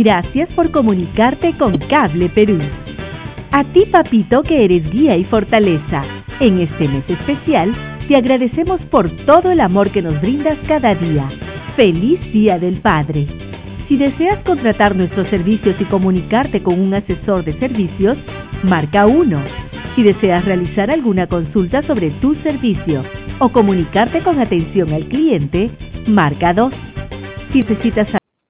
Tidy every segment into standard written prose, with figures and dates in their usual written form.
Gracias por comunicarte con Cable Perú. A ti, papito, que eres guía y fortaleza, en este mes especial, te agradecemos por todo el amor que nos brindas cada día. ¡Feliz Día del Padre! Si deseas contratar nuestros servicios y comunicarte con un asesor de servicios, marca 1. Si deseas realizar alguna consulta sobre tu servicio o comunicarte con atención al cliente, marca 2. Si necesitas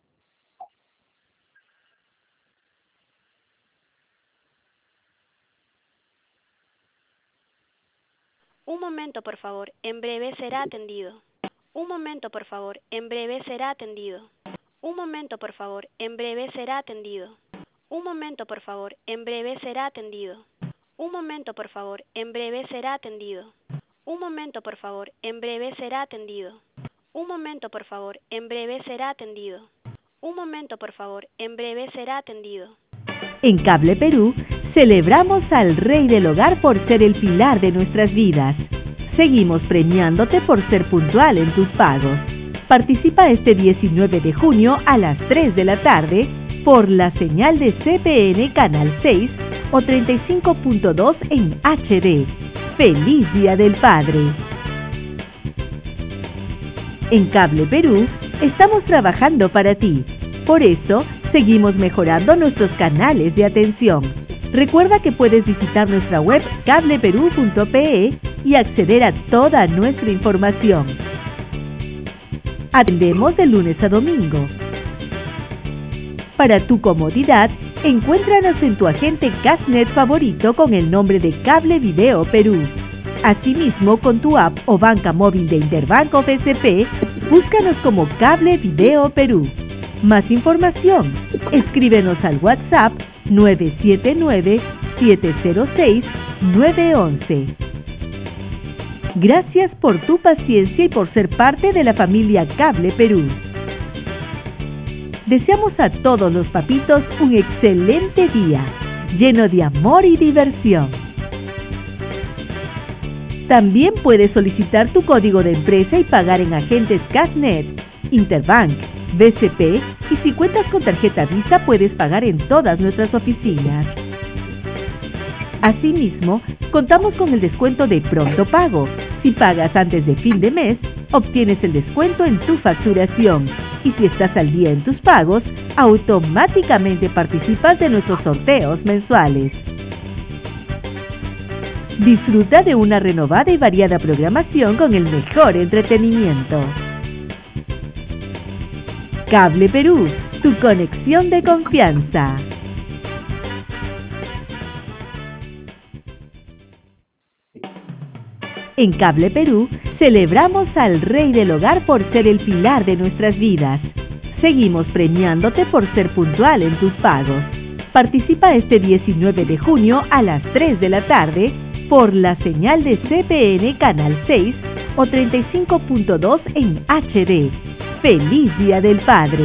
Un momento, por favor. En breve será atendido. Un momento, por favor. En breve será atendido. Un momento, por favor. En breve será atendido. Un momento, por favor. En breve será atendido. Un momento, por favor. En breve será atendido. Un momento, por favor. En breve será atendido. Un momento, por favor. En breve será atendido. Un momento, por favor. En breve será atendido. En Cable Perú, celebramos al Rey del Hogar por ser el pilar de nuestras vidas. Seguimos premiándote por ser puntual en tus pagos. Participa este 19 de junio a las 3 de la tarde por la señal de CPN Canal 6 o 35.2 en HD. ¡Feliz Día del Padre! En Cable Perú, estamos trabajando para ti. Por eso, seguimos mejorando nuestros canales de atención. Recuerda que puedes visitar nuestra web cableperú.pe y acceder a toda nuestra información. Atendemos de lunes a domingo. Para tu comodidad, encuéntranos en tu agente Cashnet favorito con el nombre de Cable Video Perú. Asimismo, con tu app o banca móvil de Interbank o BCP, búscanos como Cable Video Perú. Más información, escríbenos al WhatsApp 979-706-911. Gracias por tu paciencia y por ser parte de la familia Cable Perú. Deseamos a todos los papitos un excelente día, lleno de amor y diversión. También puedes solicitar tu código de empresa y pagar en agentes Cashnet, Interbank, BCP, y si cuentas con tarjeta Visa puedes pagar en todas nuestras oficinas. Asimismo, contamos con el descuento de Pronto Pago. Si pagas antes de fin de mes, obtienes el descuento en tu facturación. Y si estás al día en tus pagos, automáticamente participas de nuestros sorteos mensuales. Disfruta de una renovada y variada programación con el mejor entretenimiento. Cable Perú, tu conexión de confianza. En Cable Perú, celebramos al Rey del Hogar por ser el pilar de nuestras vidas. Seguimos premiándote por ser puntual en tus pagos. Participa este 19 de junio a las 3 de la tarde por la señal de CPN Canal 6 o 35.2 en HD. ¡Feliz Día del Padre!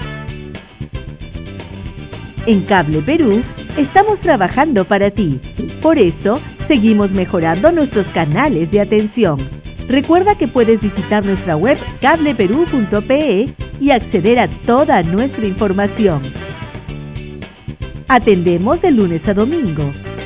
En Cable Perú, estamos trabajando para ti. Por eso, seguimos mejorando nuestros canales de atención. Recuerda que puedes visitar nuestra web cableperú.pe y acceder a toda nuestra información. Atendemos de lunes a domingo.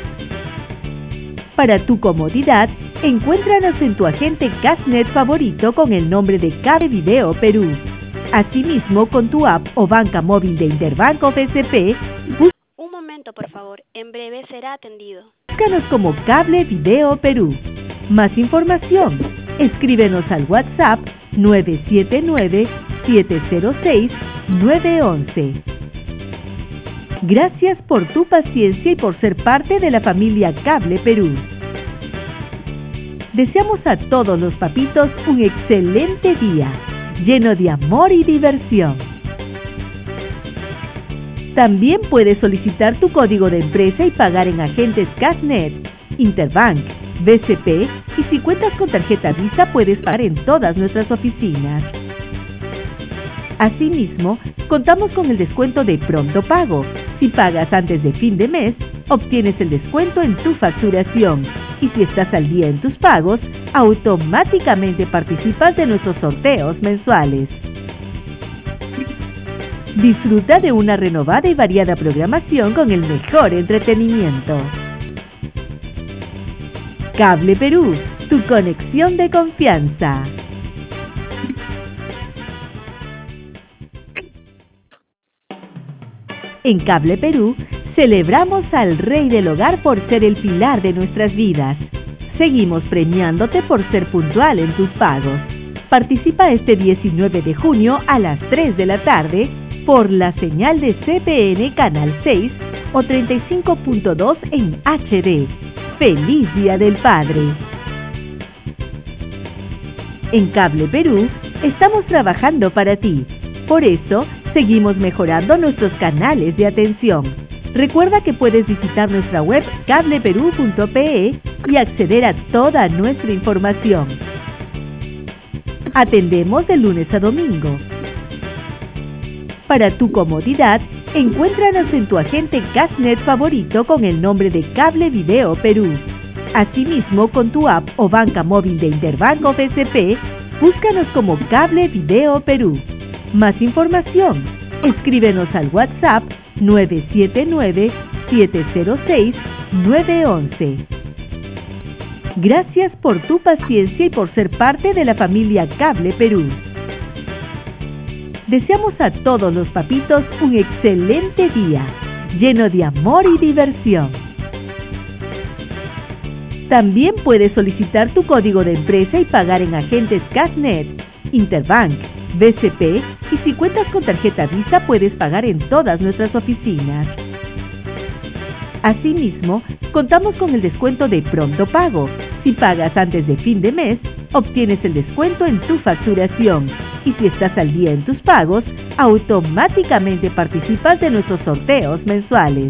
Para tu comodidad, encuéntranos en tu agente Cashnet favorito con el nombre de Cable Video Perú. Asimismo, con tu app o banca móvil de Interbank o BCP, Un momento, por favor. En breve será atendido. búscanos como Cable Video Perú. Más información, escríbenos al WhatsApp 979-706-911. Gracias por tu paciencia y por ser parte de la familia Cable Perú. Deseamos a todos los papitos un excelente día, lleno de amor y diversión. También puedes solicitar tu código de empresa y pagar en agentes Cashnet, Interbank, BCP, y si cuentas con tarjeta Visa puedes pagar en todas nuestras oficinas. Asimismo, contamos con el descuento de Pronto Pago. Si pagas antes de fin de mes, obtienes el descuento en tu facturación. Y si estás al día en tus pagos, automáticamente participas de nuestros sorteos mensuales. Disfruta de una renovada y variada programación con el mejor entretenimiento. Cable Perú, tu conexión de confianza. En Cable Perú, celebramos al Rey del Hogar por ser el pilar de nuestras vidas. Seguimos premiándote por ser puntual en tus pagos. Participa este 19 de junio a las 3 de la tarde por la señal de CPN Canal 6 o 35.2 en HD. ¡Feliz Día del Padre! En Cable Perú, estamos trabajando para ti. Por eso, seguimos mejorando nuestros canales de atención. Recuerda que puedes visitar nuestra web cableperú.pe y acceder a toda nuestra información. Atendemos de lunes a domingo. Para tu comodidad, encuéntranos en tu agente Cashnet favorito con el nombre de Cable Video Perú. Asimismo, con tu app o banca móvil de Interbanco BCP, búscanos como Cable Video Perú. Más información, escríbenos al WhatsApp 979-706-911. Gracias por tu paciencia y por ser parte de la familia Cable Perú. Deseamos a todos los papitos un excelente día, lleno de amor y diversión. También puedes solicitar tu código de empresa y pagar en agentes Cashnet, Interbank, BCP y si cuentas con tarjeta Visa puedes pagar en todas nuestras oficinas. Asimismo, contamos con el descuento de Pronto Pago. Si pagas antes de fin de mes, obtienes el descuento en tu facturación. Y si estás al día en tus pagos, automáticamente participas de nuestros sorteos mensuales.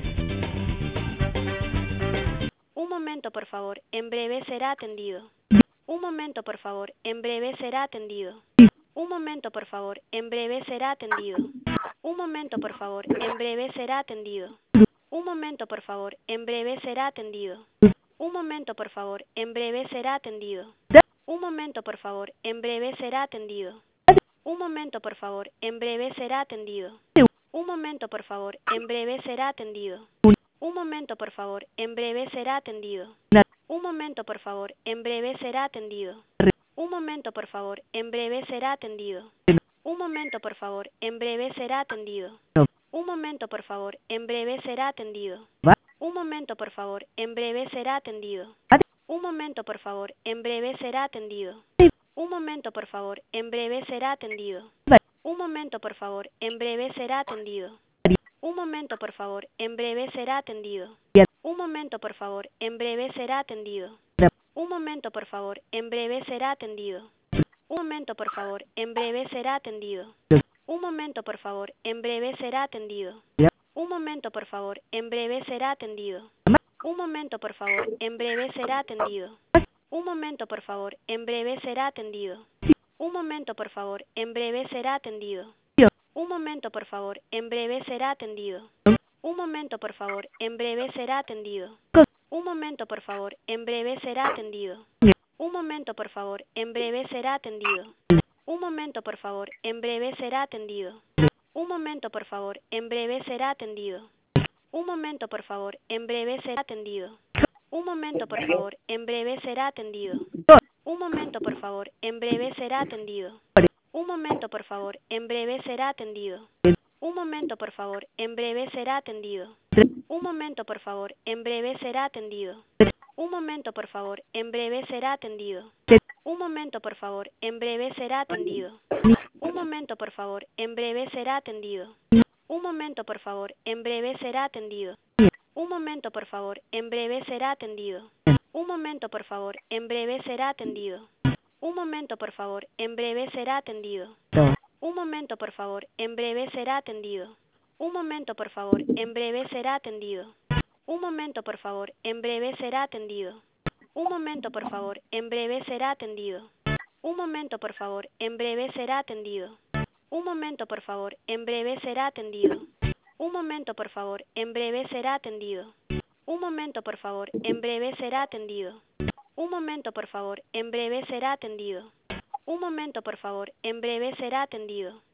Un momento, por favor. En breve será atendido. Un momento, por favor. En breve será atendido. Un momento, por favor. En breve será atendido. Un momento, por favor. En breve será atendido. Un momento, por favor. En breve será atendido. Un momento, por favor. En breve será atendido. Un momento, por favor. En breve será atendido. Un momento, por favor. En breve será atendido. Un momento, por favor. En breve será atendido. Un momento, por favor. En breve será atendido. Un momento, por favor. En breve será atendido. Un momento, por favor. En breve será atendido. Un momento, por favor. En breve será atendido. Un momento, por favor. En breve será atendido. Un momento, por favor. En breve será atendido. Un momento, por favor. En breve será atendido. Un momento, por favor. En breve será atendido. Un momento, por favor. En breve será atendido. Un momento, por favor. En breve será atendido. Un momento, por favor. En breve será atendido. Un momento, por favor. En breve será atendido. Un momento, por favor. En breve será atendido. Un momento, por favor. En breve será atendido. Un momento, por favor. En breve será atendido. Un momento, por favor. En breve será atendido. Un momento, por favor. En breve será atendido. Un momento, por favor. En breve será atendido. Un momento, por favor. En breve será atendido. Un momento, por favor. En breve será atendido. Un momento, por favor. En breve será atendido. Un momento, por favor. En breve será atendido. Un momento, por favor. En breve será atendido. Un momento, por favor. En breve será atendido. Un momento, por favor. En breve será atendido. Un momento, por favor. En breve será atendido. Un momento, por favor. En breve será atendido. Un momento, por favor. En breve será atendido. Un momento, por favor. En breve será atendido. Un momento, por favor. En breve será atendido. Un momento, por favor. En breve será atendido. Un momento, por favor. En breve será atendido. Un momento, por favor. En breve será atendido. Un momento, por favor. En breve será atendido. Un momento, por favor. En breve será atendido. Un momento, por favor. En breve será atendido. Un momento, por favor. En breve será atendido. Un momento, por favor. En breve será atendido. Un momento, por favor. En breve será atendido. Un momento, por favor. En breve será atendido. Un momento, por favor. En breve será atendido. Un momento, por favor. En breve será atendido. Un momento, por favor. En breve será atendido. Un momento, por favor. En breve será atendido. Un momento, por favor. En breve será atendido. Un momento, por favor. En breve será atendido. Un momento, por favor. En breve será atendido.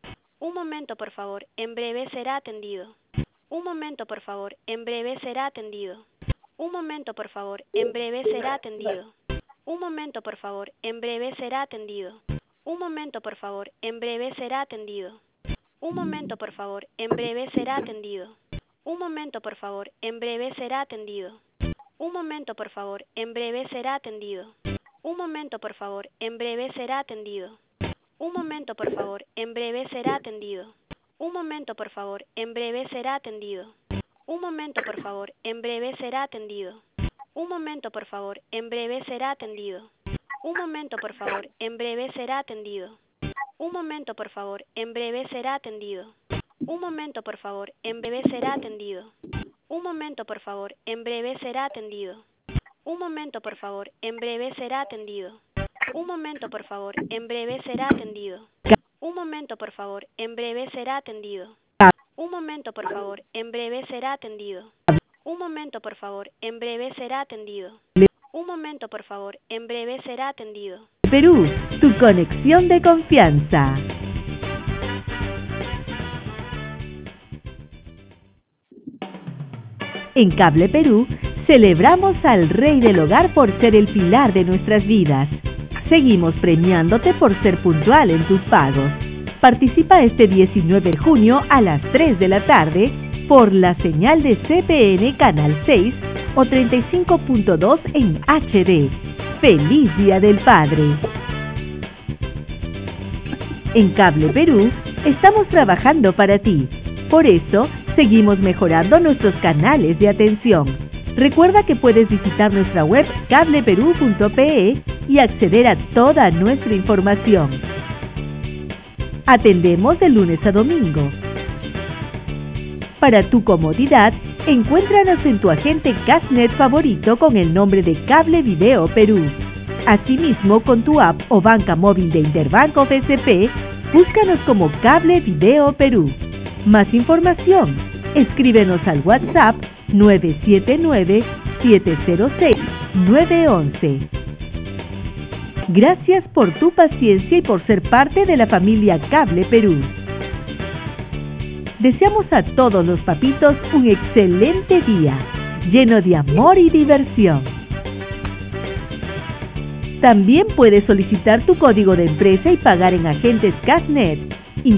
Un momento, por favor, en breve será atendido. Un momento, por favor, en breve será atendido. Un momento, por favor, en breve será atendido. Un momento, por favor, en breve será atendido. Un momento, por favor, en breve será atendido. Un momento, por favor, en breve será atendido. Un momento, por favor, en breve será atendido. Un momento, por favor, en breve será atendido. Un momento, por favor, en breve será atendido. Un momento, por favor, en breve será atendido. Un momento, por favor, en breve será atendido. Un momento, por favor, en breve será atendido. Un momento, por favor, en breve será atendido. Un momento, por favor, en breve será atendido. Un momento, por favor, en breve será atendido. Un momento, por favor, en breve será atendido. Un momento, por favor, en breve será atendido. Un momento, por favor, en breve será atendido. Un momento, por favor, en breve será atendido. Un momento, por favor, en breve será atendido. Un momento, por favor, en breve será atendido. Un momento, por favor, en breve será atendido. Un momento, por favor, en breve será atendido. Perú, tu conexión de confianza. En Cable Perú, celebramos al Rey del Hogar por ser el pilar de nuestras vidas. Seguimos premiándote por ser puntual en tus pagos. Participa este 19 de junio a las 3 de la tarde por la señal de CPN Canal 6 o 35.2 en HD. ¡Feliz Día del Padre! En Cable Perú, estamos trabajando para ti. Por eso, seguimos mejorando nuestros canales de atención. Recuerda que puedes visitar nuestra web cableperú.pe y acceder a toda nuestra información. Atendemos de lunes a domingo. Para tu comodidad, encuéntranos en tu agente Castnet favorito con el nombre de Cable Video Perú. Asimismo, con tu app o banca móvil de Interbanco FSP, búscanos como Cable Video Perú. Más información, escríbenos al WhatsApp 979-706-911. Gracias por tu paciencia y por ser parte de la familia Cable Perú. Deseamos a todos los papitos un excelente día, lleno de amor y diversión. También puedes solicitar tu código de empresa y pagar en agentes Castnet